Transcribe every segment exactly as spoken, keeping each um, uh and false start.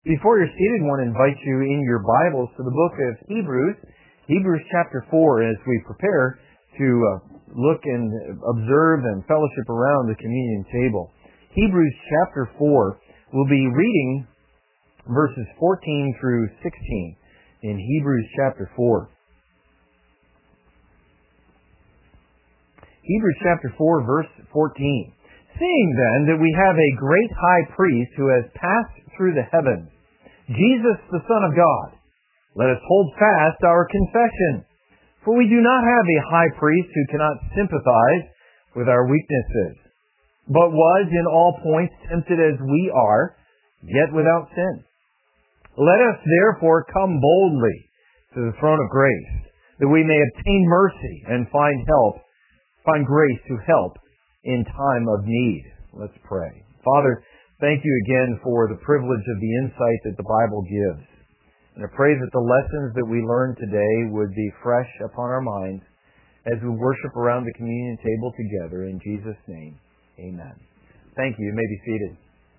Before you're seated, I want to invite you in your Bibles to the book of Hebrews, Hebrews chapter four, as we prepare to uh, look and observe and fellowship around the communion table. Hebrews chapter four, we'll be reading verses fourteen through sixteen in Hebrews chapter four. Hebrews chapter four, verse fourteen. Seeing then that we have a great high priest who has passed through the heavens, Jesus the Son of God, let us hold fast our confession. For we do not have a high priest who cannot sympathize with our weaknesses, but was in all points tempted as we are, yet without sin. Let us therefore come boldly to the throne of grace, that we may obtain mercy and find help, find grace to help in time of need. Let's pray. Father, thank you again for the privilege of the insight that the Bible gives. And I pray that the lessons that we learn today would be fresh upon our minds as we worship around the communion table together. In Jesus' name, amen. Thank you. You may be seated.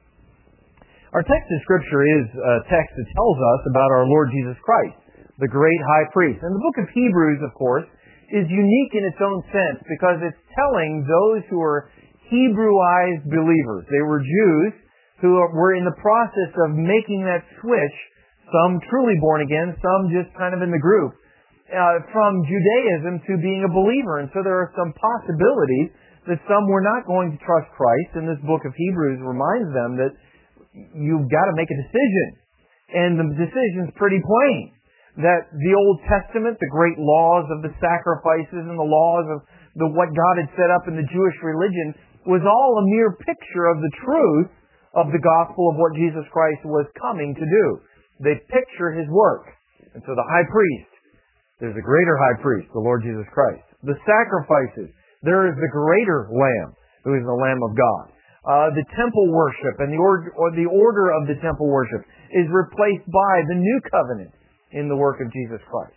Our text of Scripture is a text that tells us about our Lord Jesus Christ, the great high priest. And the book of Hebrews, of course, is unique in its own sense because it's telling those who are Hebrewised believers. They were Jews who were in the process of making that switch, some truly born again, some just kind of in the group, uh, from Judaism to being a believer. And so there are some possibilities that some were not going to trust Christ, and this book of Hebrews reminds them that you've got to make a decision. And the decision's pretty plain. That the Old Testament, the great laws of the sacrifices and the laws of the what God had set up in the Jewish religion, was all a mere picture of the truth of the gospel of what Jesus Christ was coming to do. They picture His work. And so the high priest, there's a greater high priest, the Lord Jesus Christ. The sacrifices, there is the greater Lamb, who is the Lamb of God. Uh, the temple worship and the order, or the order of the temple worship is replaced by the new covenant in the work of Jesus Christ.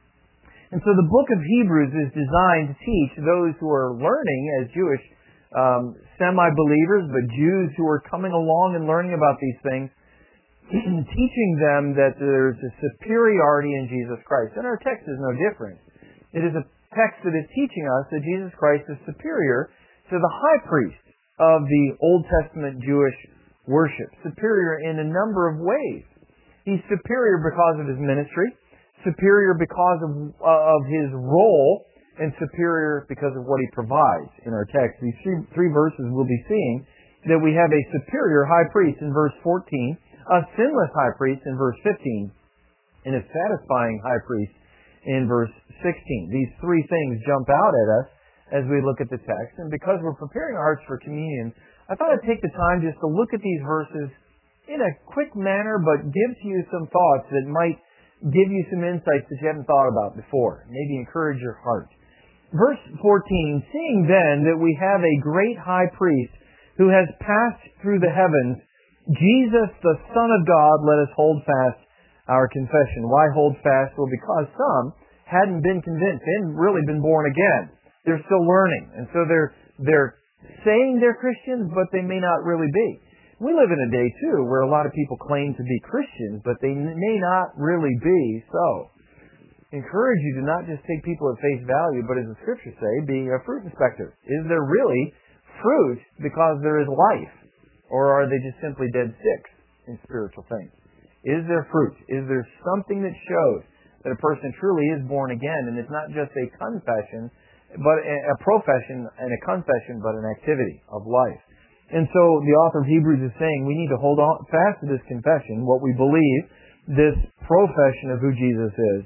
And so the book of Hebrews is designed to teach those who are learning as Jewish um, semi-believers, but Jews who are coming along and learning about these things, teaching them that there's a superiority in Jesus Christ. And our text is no different. It is a text that is teaching us that Jesus Christ is superior to the high priest of the Old Testament Jewish worship, superior in a number of ways. He's superior because of His ministry, superior because of, uh, of His role, and superior because of what He provides in our text. These three, three verses we'll be seeing that we have a superior high priest in verse fourteen, a sinless high priest in verse fifteen, and a satisfying high priest in verse sixteen. These three things jump out at us as we look at the text. And because we're preparing our hearts for communion, I thought I'd take the time just to look at these verses in a quick manner, but give to you some thoughts that might give you some insights that you haven't thought about before. Maybe encourage your heart. Verse fourteen, seeing then that we have a great high priest who has passed through the heavens, Jesus the Son of God, let us hold fast our confession. Why hold fast? Well, because some hadn't been convinced. They hadn't really been born again. They're still learning. And so they're, they're saying they're Christians, but they may not really be. We live in a day, too, where a lot of people claim to be Christians, but they may not really be so. Encourage you to not just take people at face value, but as the Scriptures say, be a fruit inspector. Is there really fruit because there is life? Or are they just simply dead sticks in spiritual things? Is there fruit? Is there something that shows that a person truly is born again, and it's not just a confession, but a profession and a confession, but an activity of life? And so the author of Hebrews is saying we need to hold on fast to this confession, what we believe, this profession of who Jesus is,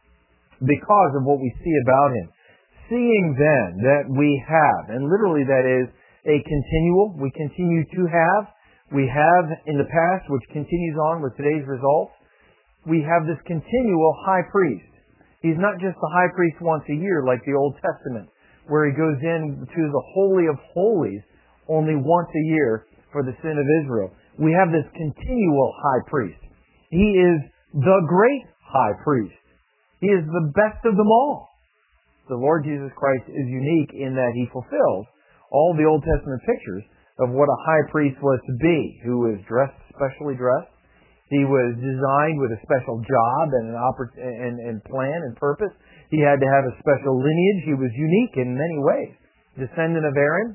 because of what we see about Him. Seeing then that we have, and literally that is a continual, we continue to have, we have in the past, which continues on with today's results, we have this continual high priest. He's not just the high priest once a year like the Old Testament, where He goes in to the Holy of Holies only once a year for the sin of Israel. We have this continual high priest. He is the great high priest. He is the best of them all. The Lord Jesus Christ is unique in that He fulfills all the Old Testament pictures of what a high priest was to be, who is dressed, specially dressed, He was designed with a special job and an oppor- and, and plan and purpose. He had to have a special lineage. He was unique in many ways. Descendant of Aaron.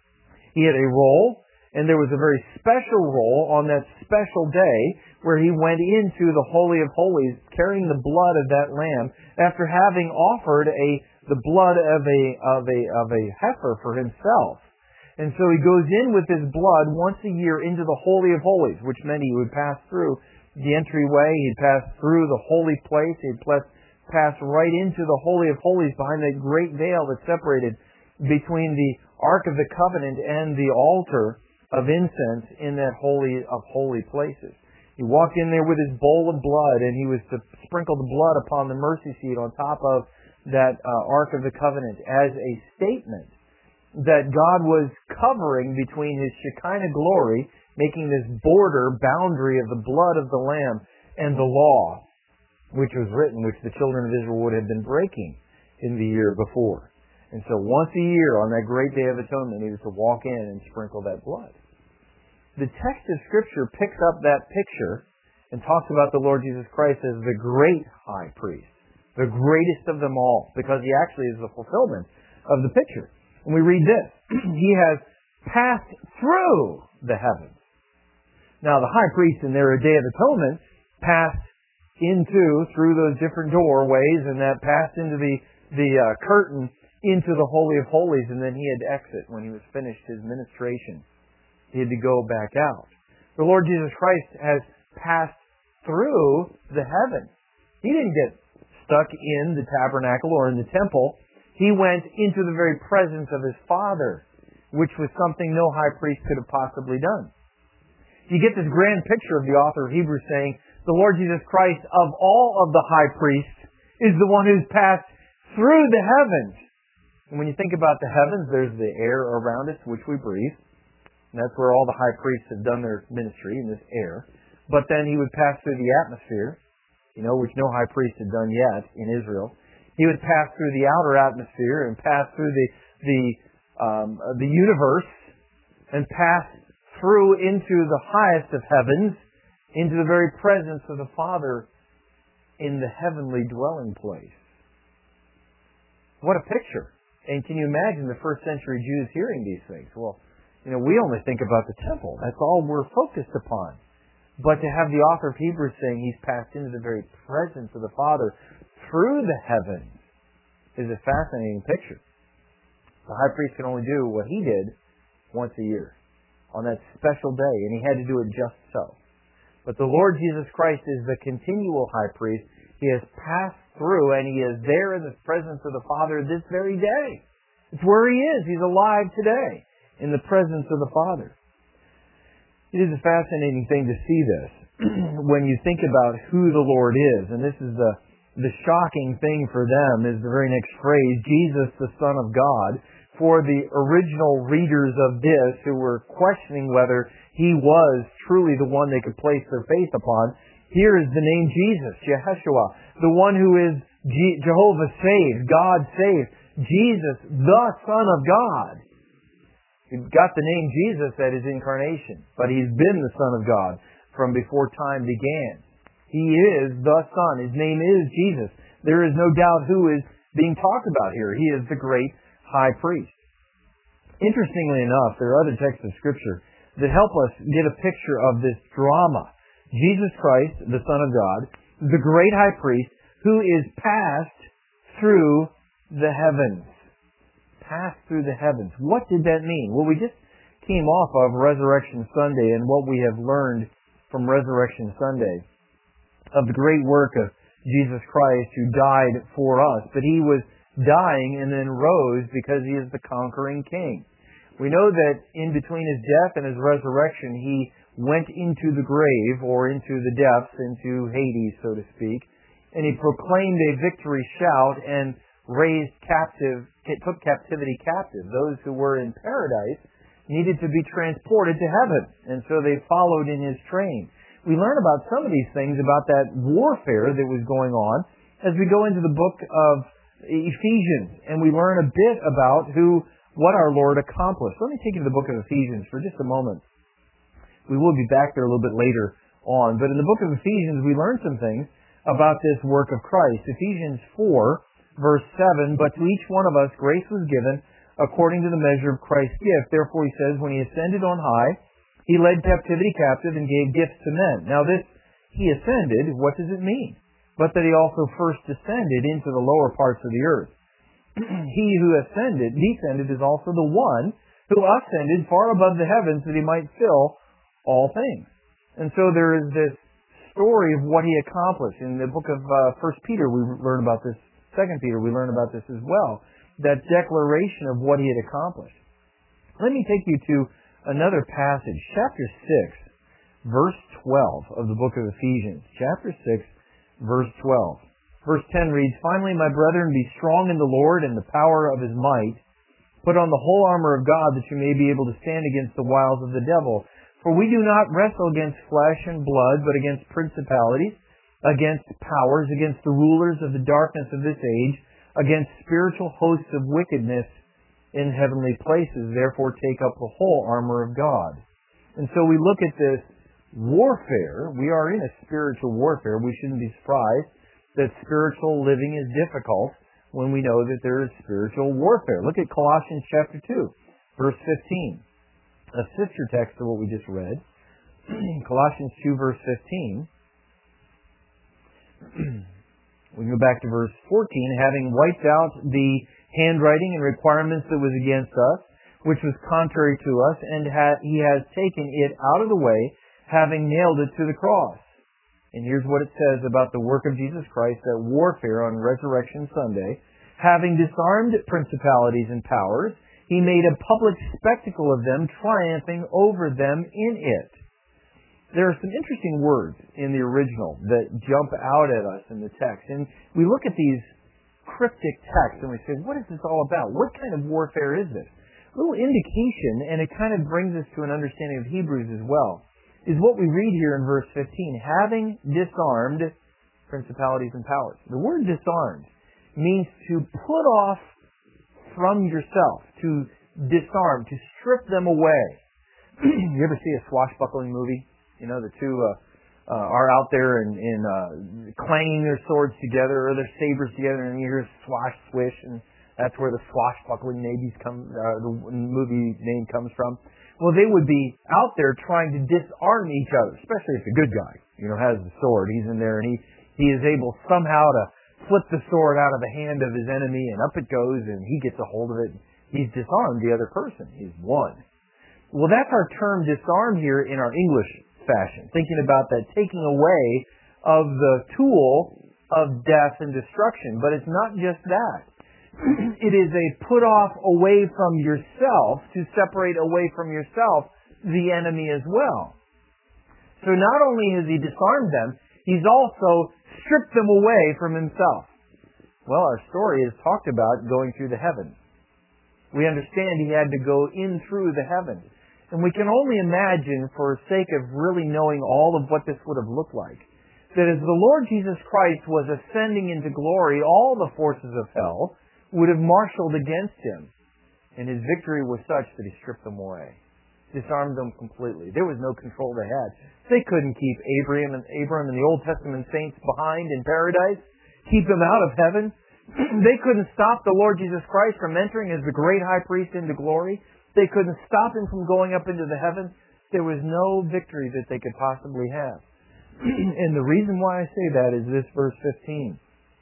He had a role, and there was a very special role on that special day where he went into the Holy of Holies carrying the blood of that lamb after having offered a the blood of a of a of a heifer for himself. And so he goes in with his blood once a year into the Holy of Holies, which meant he would pass through the entryway, he'd pass through the holy place, he'd pass right into the Holy of Holies behind that great veil that separated between the Ark of the Covenant and the altar of incense in that Holy of Holy places. He walked in there with his bowl of blood, and he was to sprinkle the blood upon the mercy seat on top of that uh, Ark of the Covenant as a statement that God was covering between His Shekinah glory, making this border, boundary of the blood of the Lamb, and the law, which was written, which the children of Israel would have been breaking in the year before. And so once a year, on that great Day of Atonement, He was to walk in and sprinkle that blood. The text of Scripture picks up that picture and talks about the Lord Jesus Christ as the great high priest, the greatest of them all, because He actually is the fulfillment of the picture. And we read this, He has passed through the heavens. Now the high priest in their Day of Atonement passed into, through those different doorways, and that passed into the, the uh, curtain into the Holy of Holies, and then he had to exit when he was finished his ministration. He had to go back out. The Lord Jesus Christ has passed through the heavens. He didn't get stuck in the tabernacle or in the temple. He went into the very presence of His Father, which was something no high priest could have possibly done. You get this grand picture of the author of Hebrews saying, the Lord Jesus Christ, of all of the high priests, is the one who's passed through the heavens. And when you think about the heavens, there's the air around us, which we breathe. And that's where all the high priests have done their ministry, in this air. But then He would pass through the atmosphere, you know, which no high priest had done yet in Israel. He would pass through the outer atmosphere and pass through the the um, the universe and pass through into the highest of heavens, into the very presence of the Father in the heavenly dwelling place. What a picture! And can you imagine the first century Jews hearing these things? Well, you know, we only think about the temple. That's all we're focused upon. But to have the author of Hebrews saying He's passed into the very presence of the Father through the heavens is a fascinating picture. The high priest can only do what he did once a year on that special day, and he had to do it just so. But the Lord Jesus Christ is the continual high priest. He has passed through, and He is there in the presence of the Father this very day. It's where He is. He's alive today in the presence of the Father. It is a fascinating thing to see this when you think about who the Lord is. And this is the, the shocking thing for them is the very next phrase, Jesus, the Son of God. For the original readers of this who were questioning whether He was truly the one they could place their faith upon, here is the name Jesus, Yeshua, the one who is Je- Jehovah saved, God saved, Jesus, the Son of God. He got the name Jesus at His incarnation, but He's been the Son of God from before time began. He is the Son. His name is Jesus. There is no doubt who is being talked about here. He is the great high priest. Interestingly enough, there are other texts of Scripture that help us get a picture of this drama. Jesus Christ, the Son of God, the great high priest, who is passed through the heavens. Passed through the heavens. What did that mean? Well, we just came off of Resurrection Sunday and what we have learned from Resurrection Sunday of the great work of Jesus Christ who died for us. But He was dying and then rose because He is the conquering King. We know that in between His death and His resurrection, He went into the grave or into the depths, into Hades, so to speak, and He proclaimed a victory shout and raised captive, took captivity captive. Those who were in paradise needed to be transported to heaven, and so they followed in His train. We learn about some of these things about that warfare that was going on as we go into the book of Ephesians, and we learn a bit about who, what our Lord accomplished. Let me take you to the book of Ephesians for just a moment. We will be back there a little bit later on. But in the book of Ephesians, we learn some things about this work of Christ. Ephesians four, verse seven, but to each one of us grace was given according to the measure of Christ's gift. Therefore, he says, when he ascended on high, he led captivity captive and gave gifts to men. Now this, he ascended, what does it mean? But that he also first descended into the lower parts of the earth. He who ascended, descended, is also the one who ascended far above the heavens that he might fill all things. And so there is this story of what he accomplished. In the book of uh, First Peter, we learn about this. Second Peter, we learn about this as well. That declaration of what he had accomplished. Let me take you to another passage, chapter six, verse twelve of the book of Ephesians. Chapter six, verse twelve. Verse ten reads, finally, my brethren, be strong in the Lord and the power of his might. Put on the whole armor of God that you may be able to stand against the wiles of the devil. For we do not wrestle against flesh and blood, but against principalities, against powers, against the rulers of the darkness of this age, against spiritual hosts of wickedness in heavenly places. Therefore take up the whole armor of God. And so we look at this warfare. We are in a spiritual warfare. We shouldn't be surprised that spiritual living is difficult when we know that there is spiritual warfare. Look at Colossians chapter two, verse fifteen. A sister text to what we just read. Colossians two, verse fifteen. We can go back to verse fourteen. Having wiped out the handwriting and requirements that was against us, which was contrary to us, and ha- he has taken it out of the way, having nailed it to the cross. And here's what it says about the work of Jesus Christ, that warfare on Resurrection Sunday. Having disarmed principalities and powers, he made a public spectacle of them, triumphing over them in it. There are some interesting words in the original that jump out at us in the text. And we look at these cryptic texts and we say, what is this all about? What kind of warfare is this? A little indication, and it kind of brings us to an understanding of Hebrews as well, is what we read here in verse fifteen. Having disarmed principalities and powers. The word disarmed means to put off from yourself, to disarm, to strip them away. You ever see a swashbuckling movie? You know, the two uh, uh, are out there and, and uh, clanging their swords together or their sabers together, and you hear swash, swish, and that's where the swashbuckling navies come, uh, the movie name comes from. Well, they would be out there trying to disarm each other, especially if the good guy, you know, has the sword. He's in there and he, he is able somehow to flip the sword out of the hand of his enemy, and up it goes, and he gets a hold of it. He's disarmed the other person. He's won. Well, that's our term disarm here in our English fashion, thinking about that taking away of the tool of death and destruction. But it's not just that. It is a put off away from yourself, to separate away from yourself the enemy as well. So not only has he disarmed them, he's also stripped them away from himself. Well, our story is talked about going through the heavens. We understand he had to go in through the heavens. And we can only imagine, for the sake of really knowing all of what this would have looked like, that as the Lord Jesus Christ was ascending into glory, all the forces of hell would have marshaled against him. And his victory was such that he stripped them away. Disarmed them completely. There was no control they had. They couldn't keep Abraham and Abraham and the Old Testament saints behind in paradise, keep them out of heaven. They couldn't stop the Lord Jesus Christ from entering as the great high priest into glory. They couldn't stop him from going up into the heavens. There was no victory that they could possibly have. And the reason why I say that is this verse fifteen.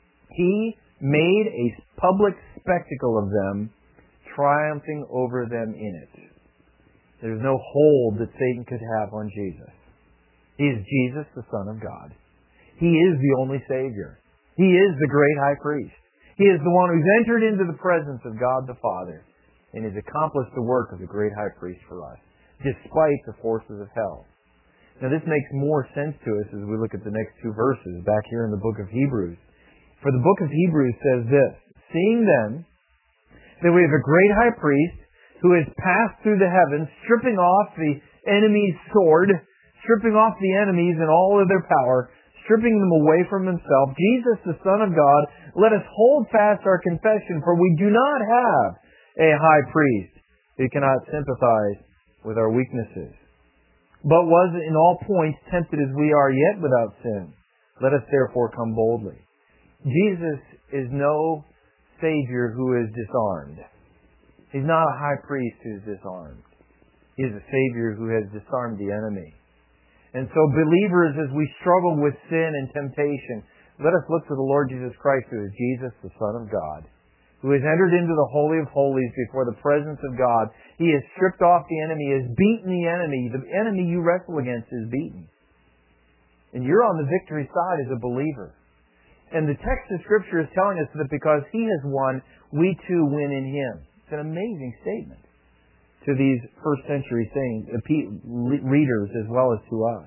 He made a public spectacle of them, triumphing over them in it. There's no hold that Satan could have on Jesus. He is Jesus, the Son of God. He is the only Savior. He is the great high priest. He is the one who's entered into the presence of God the Father and has accomplished the work of the great high priest for us, despite the forces of hell. Now this makes more sense to us as we look at the next two verses back here in the book of Hebrews. For the book of Hebrews says this, seeing then that we have a great high priest who has passed through the heavens, stripping off the enemy's sword, stripping off the enemies and all of their power, stripping them away from himself, Jesus, the Son of God, let us hold fast our confession, for we do not have a high priest who cannot sympathize with our weaknesses. but was in all points tempted as we are, yet without sin. Let us therefore come boldly. Jesus is no Savior who is disarmed. He's not a high priest who is disarmed. He is a Savior who has disarmed the enemy. And so believers, as we struggle with sin and temptation, let us look to the Lord Jesus Christ, who is Jesus, the Son of God, who has entered into the Holy of Holies before the presence of God. He has stripped off the enemy, has beaten the enemy. The enemy you wrestle against is beaten. And you're on the victory side as a believer. And the text of Scripture is telling us that because He has won, we too win in Him. It's an amazing statement to these first century saints, readers as well as to us.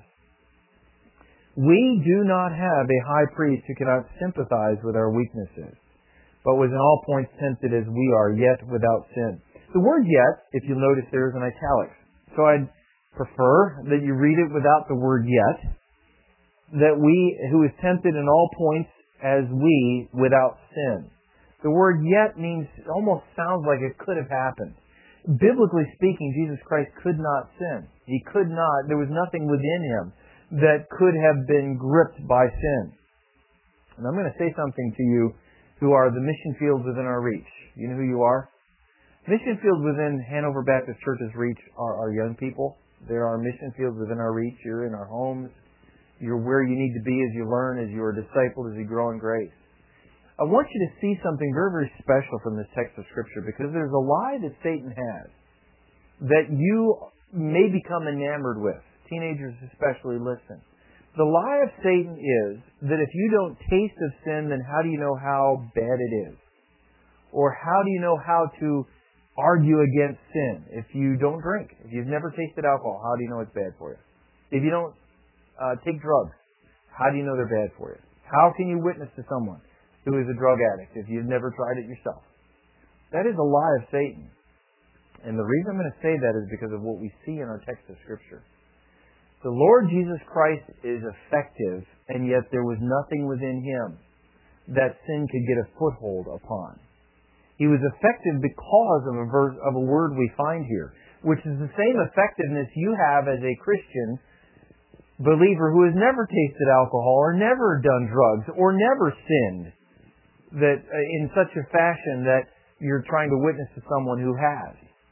We do not have a high priest who cannot sympathize with our weaknesses, but was in all points tempted as we are, yet without sin. The word yet, if you'll notice, there is in italics. So I'd prefer that you read it without the word yet, that we, who is tempted in all points as we, without sin. The word yet means, it almost sounds like it could have happened. Biblically speaking, Jesus Christ could not sin. He could not, there was nothing within Him that could have been gripped by sin. And I'm going to say something to you who are the mission fields within our reach. You know who you are? Mission fields within Hanover Baptist Church's reach are our young people. There are mission fields within our reach. You're in our homes. You're where you need to be as you learn, as you are discipled, as you grow in grace. I want you to see something very, very special from this text of Scripture, because there's a lie that Satan has that you may become enamored with. Teenagers especially, listen. The lie of Satan is that if you don't taste of sin, then how do you know how bad it is? Or how do you know how to argue against sin? If you don't drink, if you've never tasted alcohol, how do you know it's bad for you? If you don't uh, take drugs, how do you know they're bad for you? How can you witness to someone who is a drug addict if you've never tried it yourself? That is a lie of Satan. And the reason I'm going to say that is because of what we see in our text of Scripture. The Lord Jesus Christ is effective, and yet there was nothing within Him that sin could get a foothold upon. He was effective because of a, verse, of a word we find here, which is the same effectiveness you have as a Christian believer who has never tasted alcohol or never done drugs or never sinned that uh, in such a fashion that you're trying to witness to someone who has.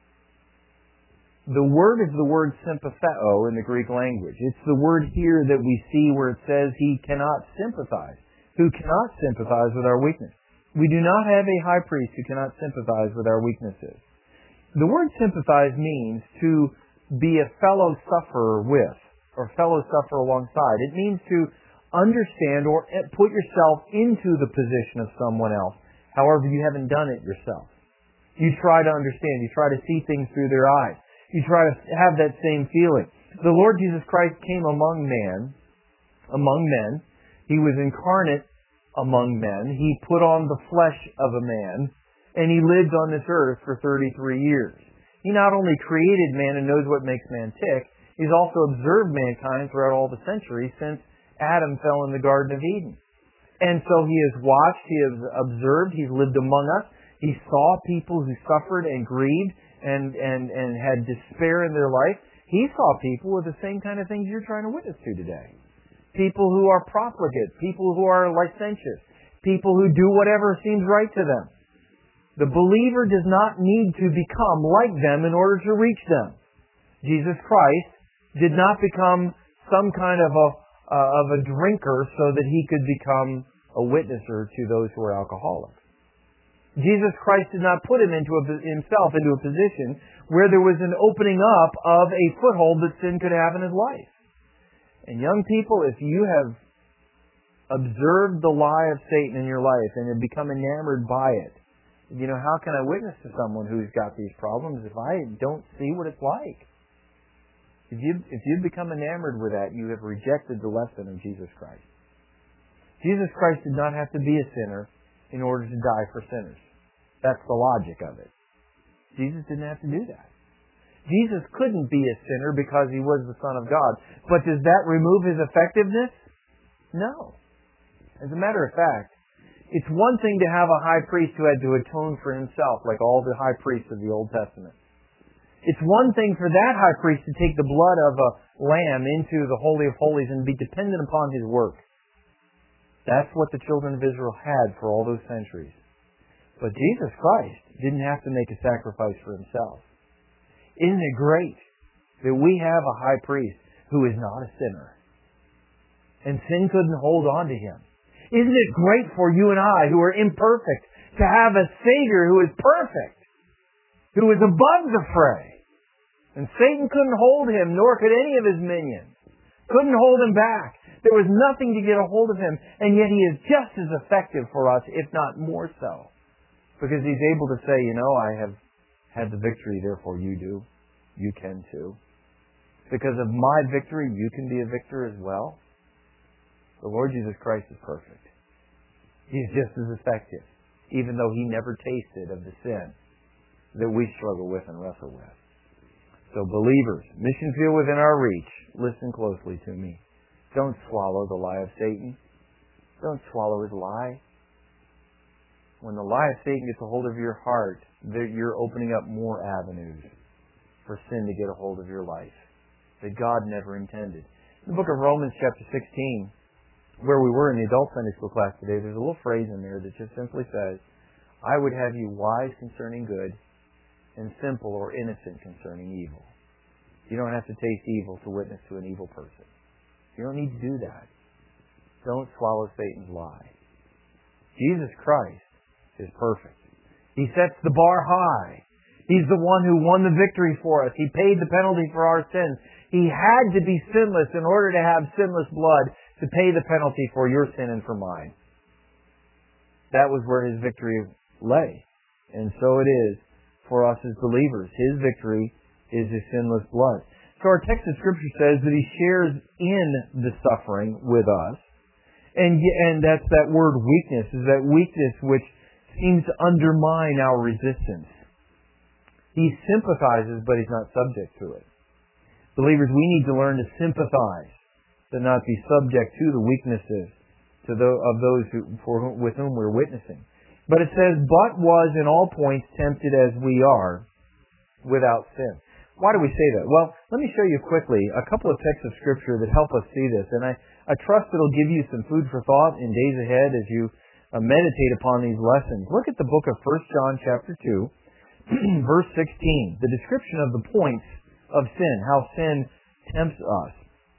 The word is the word sympatheo in the Greek language. It's the word here that we see where it says He cannot sympathize. Who cannot sympathize with our weakness. We do not have a high priest who cannot sympathize with our weaknesses. The word sympathize means to be a fellow sufferer with, or fellow sufferer alongside. It means to understand or put yourself into the position of someone else. However, you haven't done it yourself. You try to understand. You try to see things through their eyes. You try to have that same feeling. The Lord Jesus Christ came among man, among men. He was incarnate among men. He put on the flesh of a man, and He lived on this earth for thirty-three years. He not only created man and knows what makes man tick, He's also observed mankind throughout all the centuries since Adam fell in the Garden of Eden. And so He has watched, He has observed, He's lived among us. He saw people who suffered and grieved and, and, and had despair in their life. He saw people with the same kind of things you're trying to witness to today. People who are profligate, people who are licentious, people who do whatever seems right to them. The believer does not need to become like them in order to reach them. Jesus Christ did not become some kind of a, uh, of a drinker so that He could become a witnesser to those who are alcoholics. Jesus Christ did not put him into a, himself into a position where there was an opening up of a foothold that sin could have in his life. And young people, if you have observed the lie of Satan in your life and have become enamored by it, you know, how can I witness to someone who's got these problems if I don't see what it's like? If you if you've become enamored with that, you have rejected the lesson of Jesus Christ. Jesus Christ did not have to be a sinner in order to die for sinners. That's the logic of it. Jesus didn't have to do that. Jesus couldn't be a sinner because He was the Son of God. But does that remove His effectiveness? No. As a matter of fact, it's one thing to have a high priest who had to atone for himself, like all the high priests of the Old Testament. It's one thing for that high priest to take the blood of a lamb into the Holy of Holies and be dependent upon his work. That's what the children of Israel had for all those centuries. But Jesus Christ didn't have to make a sacrifice for himself. Isn't it great that we have a high priest who is not a sinner? And sin couldn't hold on to him. Isn't it great for you and I, who are imperfect, to have a Savior who is perfect, who is above the fray? And Satan couldn't hold him, nor could any of his minions. Couldn't hold him back. There was nothing to get a hold of him, and yet he is just as effective for us, if not more so. Because he's able to say, you know, I have had the victory, therefore you do. You can too. Because of my victory, you can be a victor as well. The Lord Jesus Christ is perfect. He's just as effective, even though he never tasted of the sin that we struggle with and wrestle with. So believers, mission field within our reach, listen closely to me. Don't swallow the lie of Satan. Don't swallow his lie. When the lie of Satan gets a hold of your heart, you're opening up more avenues for sin to get a hold of your life that God never intended. In the book of Romans chapter sixteen, where we were in the adult Sunday school class today, there's a little phrase in there that just simply says, I would have you wise concerning good and simple or innocent concerning evil. You don't have to taste evil to witness to an evil person. You don't need to do that. Don't swallow Satan's lie. Jesus Christ is perfect. He sets the bar high. He's the one who won the victory for us. He paid the penalty for our sins. He had to be sinless in order to have sinless blood to pay the penalty for your sin and for mine. That was where his victory lay. And so it is for us as believers. His victory is his sinless blood. So our text of Scripture says that he shares in the suffering with us. And, and that's that word weakness, is that weakness which seems to undermine our resistance. He sympathizes, but he's not subject to it. Believers, we need to learn to sympathize, to not be subject to the weaknesses to the, of those who, for whom, with whom we're witnessing. But it says, but was in all points tempted as we are, without sin. Why do we say that? Well, let me show you quickly a couple of texts of Scripture that help us see this. And I, I trust it'll give you some food for thought in days ahead as you uh, meditate upon these lessons. Look at the book of First John chapter two, verse sixteen. The description of the points of sin, how sin tempts us.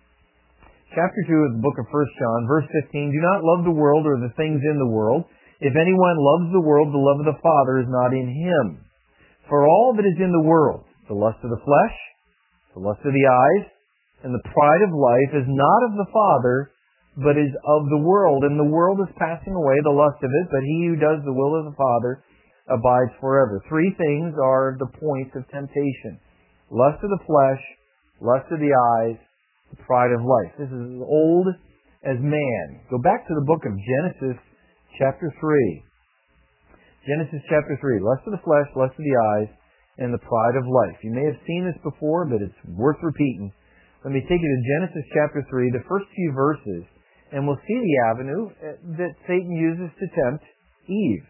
Chapter two of the book of First John, verse fifteen. Do not love the world or the things in the world. If anyone loves the world, the love of the Father is not in him. For all that is in the world, the lust of the flesh, the lust of the eyes, and the pride of life is not of the Father, but is of the world. And the world is passing away, the lust of it, but he who does the will of the Father abides forever. Three things are the points of temptation. Lust of the flesh, lust of the eyes, the pride of life. This is as old as man. Go back to the book of Genesis chapter three. Genesis chapter three. Lust of the flesh, lust of the eyes, and the pride of life. You may have seen this before, but it's worth repeating. Let me take you to Genesis chapter three, the first few verses, and we'll see the avenue that Satan uses to tempt Eve.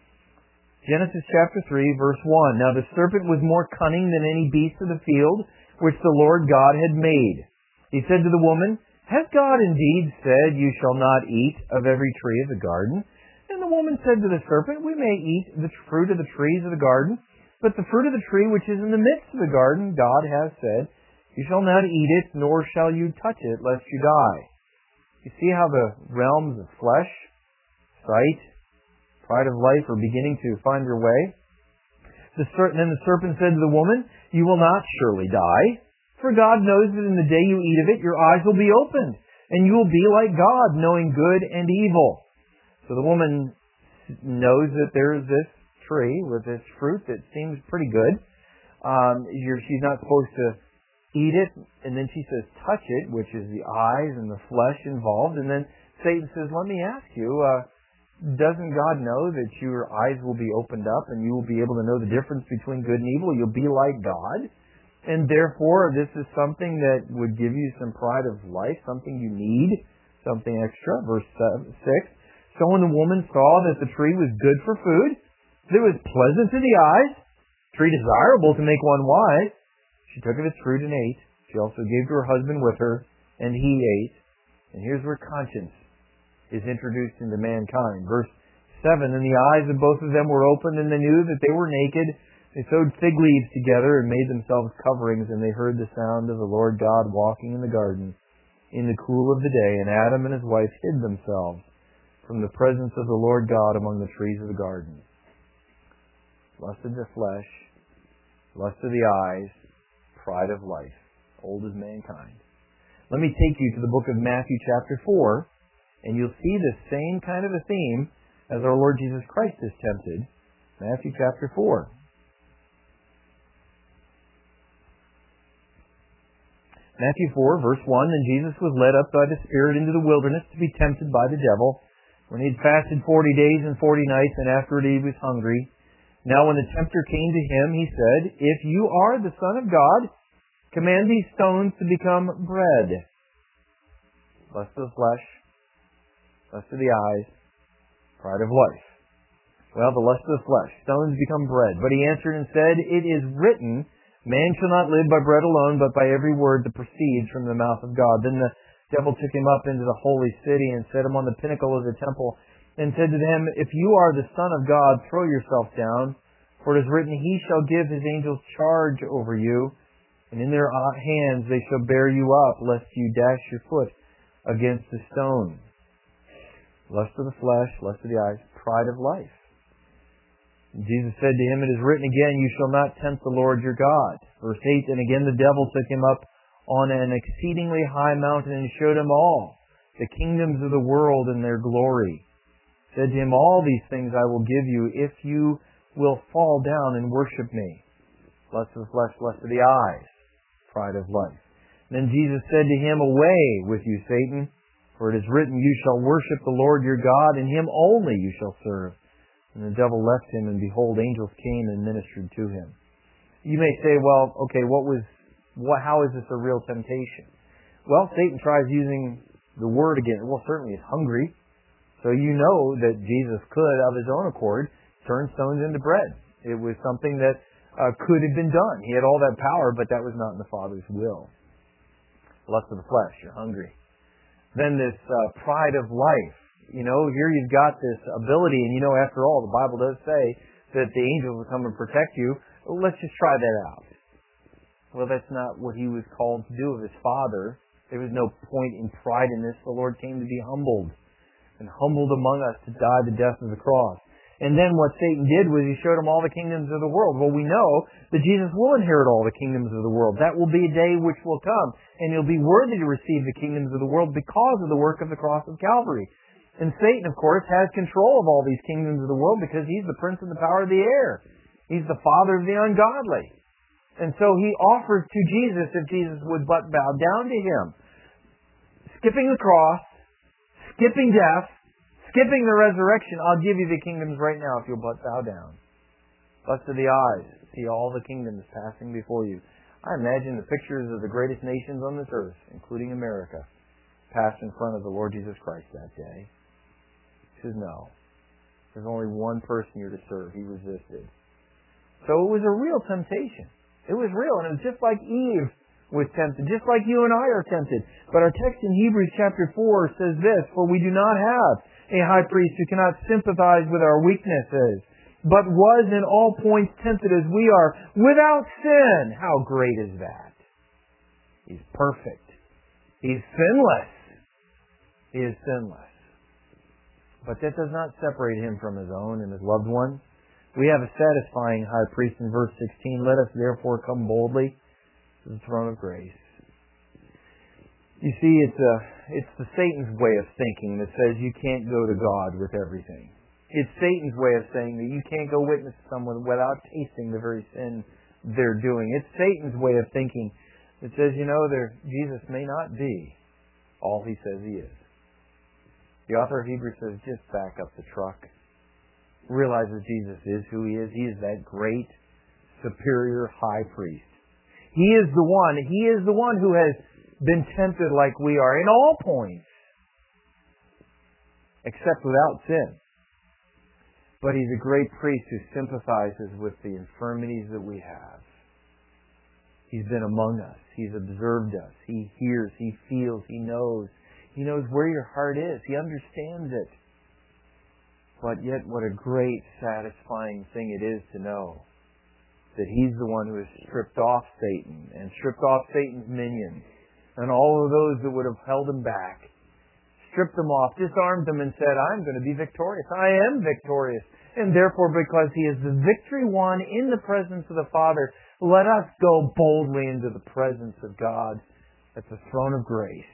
Genesis chapter three, verse one. Now the serpent was more cunning than any beast of the field, which the Lord God had made. He said to the woman, Has God indeed said, You shall not eat of every tree of the garden? And the woman said to the serpent, We may eat the fruit of the trees of the garden, but the fruit of the tree which is in the midst of the garden, God has said, You shall not eat it, nor shall you touch it, lest you die. You see how the realms of flesh, sight, pride of life are beginning to find their way? The ser- then the serpent said to the woman, You will not surely die, for God knows that in the day you eat of it, your eyes will be opened, and you will be like God, knowing good and evil. So the woman knows that there is this tree with this fruit that seems pretty good. Um, you're, she's not supposed to eat it, and then she says, touch it, which is the eyes and the flesh involved. And then Satan says, let me ask you, uh, doesn't God know that your eyes will be opened up and you will be able to know the difference between good and evil? You'll be like God. And therefore, this is something that would give you some pride of life, something you need, something extra. Verse six. So when the woman saw that the tree was good for food, that it was pleasant to the eyes, tree desirable to make one wise, She took of its fruit and ate. She also gave to her husband with her, and he ate. And here's where conscience is introduced into mankind. Verse seven, and the eyes of both of them were opened, and they knew that they were naked. They sewed fig leaves together and made themselves coverings, and they heard the sound of the Lord God walking in the garden in the cool of the day. And Adam and his wife hid themselves from the presence of the Lord God among the trees of the garden. Lust of the flesh, lust of the eyes, pride of life, old as mankind. Let me take you to the book of Matthew chapter four, and you'll see the same kind of a theme as our Lord Jesus Christ is tempted. Matthew chapter four. Matthew four, verse one, and Jesus was led up by the Spirit into the wilderness to be tempted by the devil. When he had fasted forty days and forty nights, and afterward he was hungry. Now when the tempter came to him, he said, If you are the Son of God, command these stones to become bread. Lust of the flesh, lust of the eyes, pride of life. Well, the lust of the flesh, stones become bread. But he answered and said, It is written, Man shall not live by bread alone, but by every word that proceeds from the mouth of God. Then the devil took him up into the holy city and set him on the pinnacle of the temple and said to him, If you are the Son of God, throw yourself down, for it is written, He shall give His angels charge over you, and in their hands they shall bear you up, lest you dash your foot against a stone. Lust of the flesh, lust of the eyes, pride of life. And Jesus said to him, It is written again, You shall not tempt the Lord your God. Verse eight, And again the devil took him up on an exceedingly high mountain and showed him all the kingdoms of the world and their glory. Said to him, All these things I will give you if you will fall down and worship me. Lust of the flesh, lust of the eyes, pride of life. Then Jesus said to him, Away with you, Satan, for it is written, You shall worship the Lord your God, and Him only you shall serve. And the devil left him, and behold, angels came and ministered to him. You may say, well, okay, what was, what, how is this a real temptation? Well, Satan tries using the word again. Well, certainly he's hungry. So you know that Jesus could, of His own accord, turn stones into bread. It was something that uh, could have been done. He had all that power, but that was not in the Father's will. Lust of the flesh, you're hungry. Then this uh, pride of life. You know, here you've got this ability, and you know, after all, the Bible does say that the angels will come and protect you. Well, let's just try that out. Well, that's not what he was called to do of his Father. There was no point in pride in this. The Lord came to be humbled, and humbled among us to die the death of the cross. And then what Satan did was he showed him all the kingdoms of the world. Well, we know that Jesus will inherit all the kingdoms of the world. That will be a day which will come, and he'll be worthy to receive the kingdoms of the world because of the work of the cross of Calvary. And Satan, of course, has control of all these kingdoms of the world because he's the prince of the power of the air. He's the father of the ungodly. And so he offers to Jesus, if Jesus would but bow down to him, skipping the cross, skipping death, skipping the resurrection, I'll give you the kingdoms right now if you'll but bow down. Lust of the eyes, see all the kingdoms passing before you. I imagine the pictures of the greatest nations on this earth, including America, passed in front of the Lord Jesus Christ that day. He says, no. There's only one person you're to serve. He resisted. So it was a real temptation. It was real, and it was just like Eve was tempted, just like you and I are tempted. But our text in Hebrews chapter four says this, For we do not have a high priest who cannot sympathize with our weaknesses, but was in all points tempted as we are, without sin. How great is that? He's perfect. He's sinless. He is sinless. But that does not separate him from his own and his loved ones. We have a satisfying high priest in verse sixteen. Let us therefore come boldly to the throne of grace. You see, it's a, it's the Satan's way of thinking that says you can't go to God with everything. It's Satan's way of saying that you can't go witness to someone without tasting the very sin they're doing. It's Satan's way of thinking that says, you know, there, Jesus may not be all he says he is. The author of Hebrews says, just back up the truck. Realize that Jesus is who He is. He is that great, superior high priest. He is the one, He is the one who has been tempted like we are in all points, except without sin. But He's a great priest who sympathizes with the infirmities that we have. He's been among us. He's observed us. He hears. He feels. He knows. He knows where your heart is. He understands it. But yet what a great, satisfying thing it is to know that He's the one who has stripped off Satan and stripped off Satan's minions and all of those that would have held Him back. Stripped them off, disarmed them, and said, I'm going to be victorious. I am victorious. And therefore, because He is the victory won in the presence of the Father, let us go boldly into the presence of God at the throne of grace.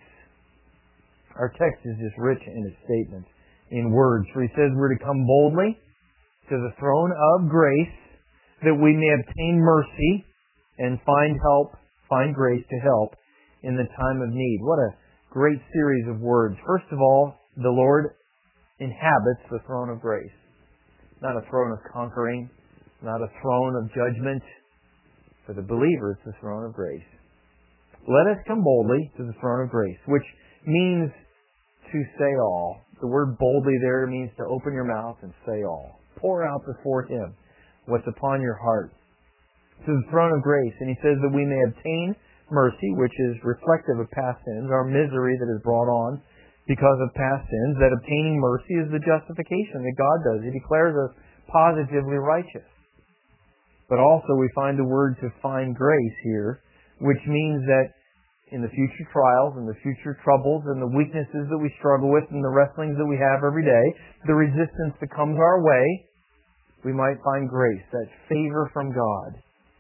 Our text is just rich in its statements, in words. For he says we're to come boldly to the throne of grace that we may obtain mercy and find help, find grace to help in the time of need. What a great series of words. First of all, the Lord inhabits the throne of grace. Not a throne of conquering, not a throne of judgment. For the believer, it's the throne of grace. Let us come boldly to the throne of grace, which means to say all. The word boldly there means to open your mouth and say all. Pour out before Him what's upon your heart. To the throne of grace. And He says that we may obtain mercy, which is reflective of past sins, our misery that is brought on because of past sins, that obtaining mercy is the justification that God does. He declares us positively righteous. But also we find the word to find grace here, which means that in the future trials and the future troubles and the weaknesses that we struggle with and the wrestlings that we have every day, the resistance that comes our way, we might find grace, that favor from God.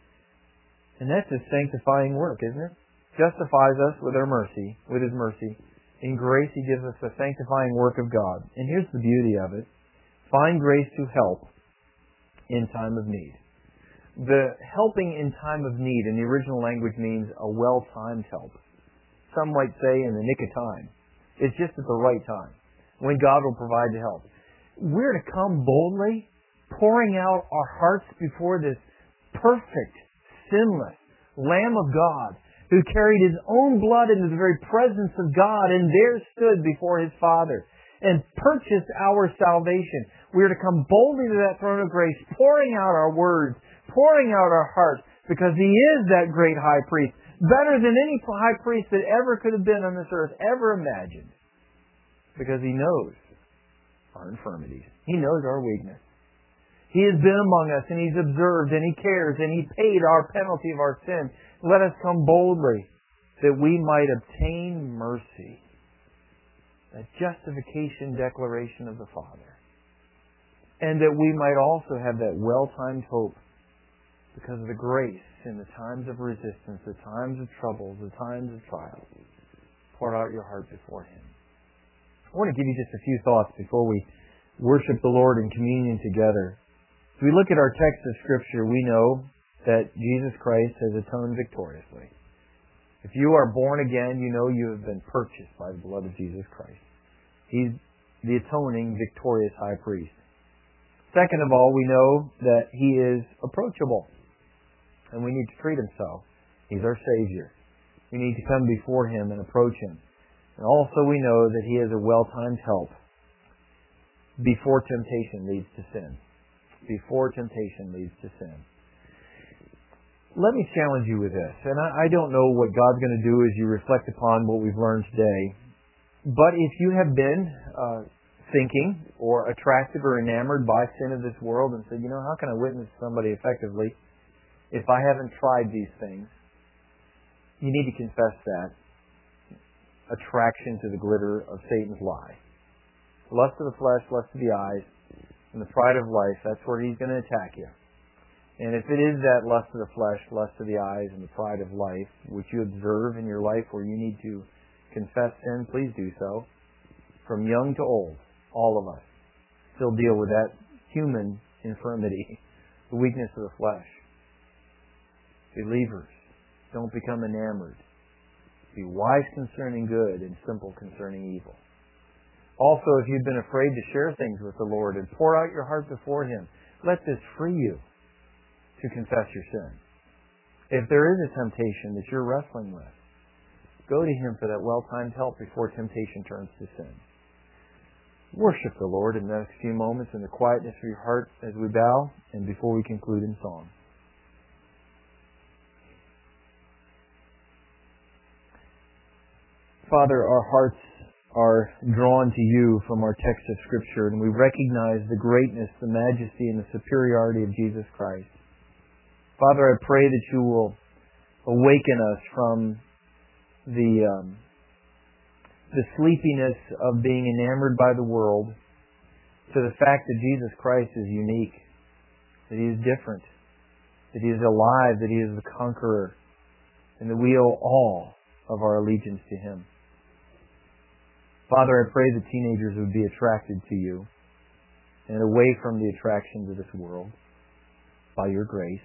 And that's His sanctifying work, isn't it? Justifies us with our mercy, with His mercy. In grace He gives us the sanctifying work of God. And here's the beauty of it. Find grace to help in time of need. The helping in time of need in the original language means a well-timed help. Some might say in the nick of time. It's just at the right time, when God will provide the help. We're to come boldly, pouring out our hearts before this perfect, sinless Lamb of God, who carried His own blood into the very presence of God and there stood before His Father and purchased our salvation. We're to come boldly to that throne of grace, pouring out our words, pouring out our hearts, because He is that great high priest, better than any high priest that ever could have been on this earth, ever imagined. Because He knows our infirmities. He knows our weakness. He has been among us, and He's observed, and He cares, and He paid our penalty of our sin. Let us come boldly that we might obtain mercy. A justification declaration of the Father. And that we might also have that well-timed hope because of the grace in the times of resistance, the times of troubles, the times of trials. Pour out your heart before Him. I want to give you just a few thoughts before we worship the Lord in communion together. As we look at our text of Scripture, we know that Jesus Christ has atoned victoriously. If you are born again, you know you have been purchased by the blood of Jesus Christ. He's the atoning, victorious high priest. Second of all, we know that He is approachable. And we need to treat Him so. He's our Savior. We need to come before Him and approach Him. And also we know that He is a well-timed help before temptation leads to sin. Before temptation leads to sin. Let me challenge you with this. And I, I don't know what God's going to do as you reflect upon what we've learned today. But if you have been uh, thinking or attracted or enamored by sin of this world and said, you know, how can I witness somebody effectively if I haven't tried these things? You need to confess that attraction to the glitter of Satan's lie. Lust of the flesh, lust of the eyes, and the pride of life, that's where he's going to attack you. And if it is that lust of the flesh, lust of the eyes, and the pride of life, which you observe in your life where you need to confess sin, please do so. From young to old, all of us still deal with that human infirmity, the weakness of the flesh. Believers, don't become enamored. Be wise concerning good and simple concerning evil. Also, if you've been afraid to share things with the Lord and pour out your heart before Him, let this free you to confess your sin. If there is a temptation that you're wrestling with, go to Him for that well-timed help before temptation turns to sin. Worship the Lord in the next few moments in the quietness of your heart as we bow and before we conclude in song. Father, our hearts are drawn to you from our text of Scripture, and we recognize the greatness, the majesty, and the superiority of Jesus Christ. Father, I pray that you will awaken us from the um, the sleepiness of being enamored by the world to the fact that Jesus Christ is unique, that He is different, that He is alive, that He is the conqueror, and that we owe all of our allegiance to Him. Father, I pray that teenagers would be attracted to you and away from the attractions of this world by your grace.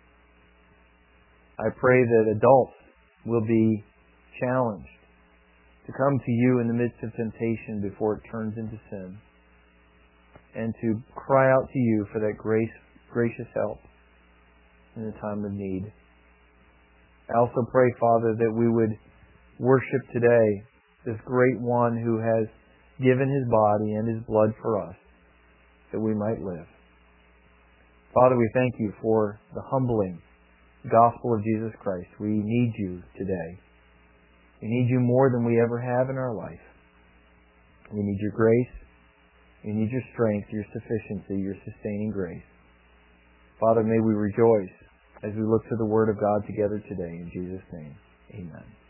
I pray that adults will be challenged to come to you in the midst of temptation before it turns into sin, and to cry out to you for that grace, gracious help in the time of need. I also pray, Father, that we would worship today this great one who has given His body and His blood for us, that we might live. Father, we thank you for the humbling gospel of Jesus Christ. We need you today. We need you more than we ever have in our life. We need your grace. We need your strength, your sufficiency, your sustaining grace. Father, may we rejoice as we look to the Word of God together today. In Jesus' name, amen.